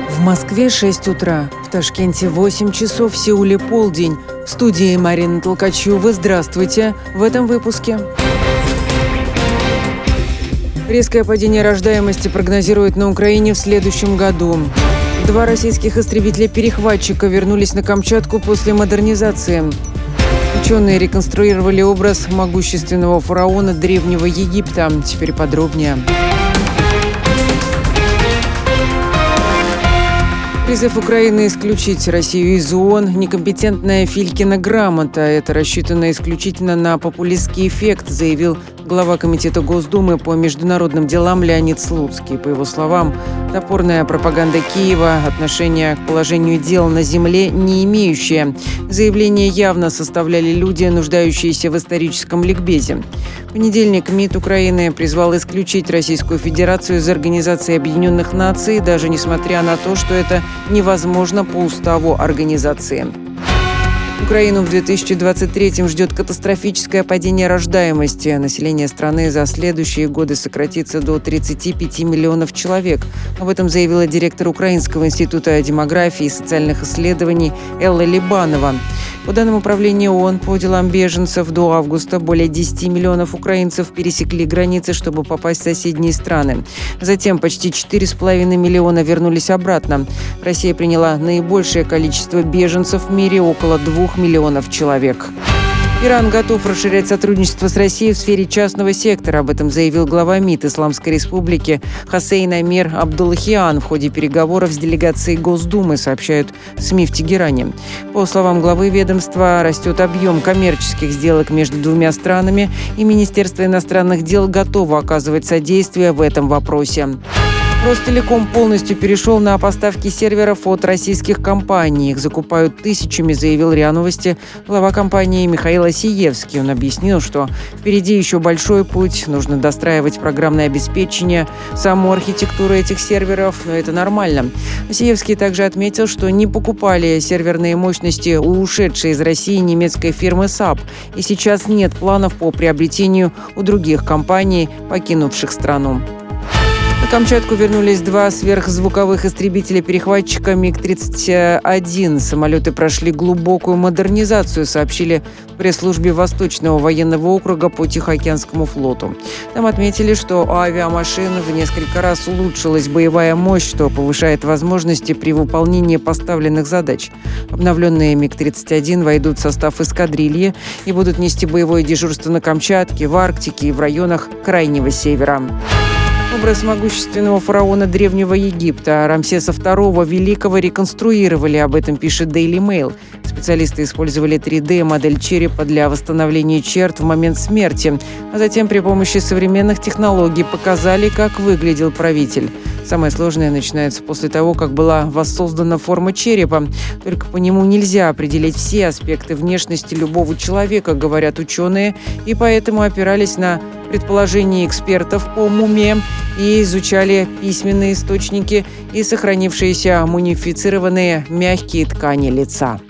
В Москве 6 утра, в Ташкенте 8 часов, в Сеуле полдень. В студии Марина Толкачева. Здравствуйте. В этом выпуске. Резкое падение рождаемости прогнозируют на Украине в следующем году. 2 российских истребителя-перехватчика вернулись на Камчатку после модернизации. Ученые реконструировали образ могущественного фараона Древнего Египта. Теперь подробнее. Призыв Украины исключить Россию из ООН – некомпетентная Филькина грамота. Это рассчитано исключительно на популистский эффект, заявил глава Комитета Госдумы по международным делам Леонид Слуцкий. По его словам, топорная пропаганда Киева отношения к положению дел на земле не имеющая. Заявление явно составляли люди, нуждающиеся в историческом ликбезе. В понедельник МИД Украины призвал исключить Российскую Федерацию из Организации Объединенных Наций, даже несмотря на то, что это невозможно по уставу организации. Украину в 2023-м ждет катастрофическое падение рождаемости. Население страны за следующие годы сократится до 35 миллионов человек. Об этом заявила директор Украинского института демографии и социальных исследований Элла Либанова. По данным Управления ООН по делам беженцев, до августа более 10 миллионов украинцев пересекли границы, чтобы попасть в соседние страны. Затем почти 4,5 миллиона вернулись обратно. Россия приняла наибольшее количество беженцев в мире – около 2 миллионов человек. Иран готов расширять сотрудничество с Россией в сфере частного сектора. Об этом заявил глава МИД Исламской Республики Хосейн Амир Абдуллахиан в ходе переговоров с делегацией Госдумы, сообщают СМИ в Тегеране. По словам главы ведомства, растет объем коммерческих сделок между двумя странами, и Министерство иностранных дел готово оказывать содействие в этом вопросе. Ростелеком полностью перешел на поставки серверов от российских компаний. Их закупают тысячами, заявил РИА Новости глава компании Михаил Осиевский. Он объяснил, что впереди еще большой путь, нужно достраивать программное обеспечение, саму архитектуру этих серверов, но это нормально. Осиевский также отметил, что не покупали серверные мощности у ушедшей из России немецкой фирмы САП, и сейчас нет планов по приобретению у других компаний, покинувших страну. На Камчатку вернулись 2 сверхзвуковых истребителя-перехватчика МиГ-31. Самолеты прошли глубокую модернизацию, сообщили в пресс-службе Восточного военного округа по Тихоокеанскому флоту. Там отметили, что у авиамашин в несколько раз улучшилась боевая мощь, что повышает возможности при выполнении поставленных задач. Обновленные МиГ-31 войдут в состав эскадрильи и будут нести боевое дежурство на Камчатке, в Арктике и в районах Крайнего Севера. Образ могущественного фараона Древнего Египта Рамсеса II Великого реконструировали, об этом пишет Daily Mail. Специалисты использовали 3D-модель черепа для восстановления черт в момент смерти, а затем при помощи современных технологий показали, как выглядел правитель. Самое сложное начинается после того, как была воссоздана форма черепа. Только по нему нельзя определить все аспекты внешности любого человека, говорят ученые, и поэтому опирались на предположения экспертов по мумиям и изучали письменные источники и сохранившиеся мумифицированные мягкие ткани лица.